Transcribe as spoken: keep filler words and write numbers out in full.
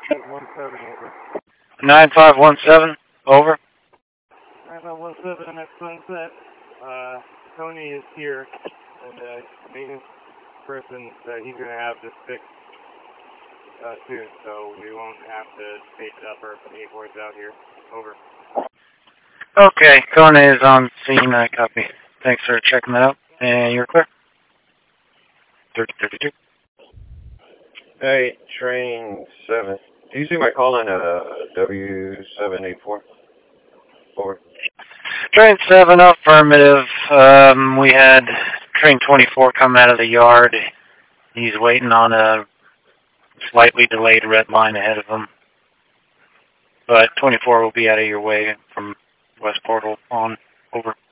one seven, over. nine five one seven, over. nine five one seven, that's Sunset. Uh, Tony is here, and uh, maintenance person that he's going to have this fixed uh, soon, so we won't have to take it up or pay for it out here. Over. Okay, Kona is on scene. I copy. Thanks for checking that out. And you're clear. thirty thirty-two. Hey, train seven. Do you see my call in at uh, W seven eight four? Over. Train seven, affirmative. Um, we had train twenty-four come out of the yard. He's waiting on a slightly delayed red line ahead of him. But twenty-four will be out of your way from West Portal on. Over.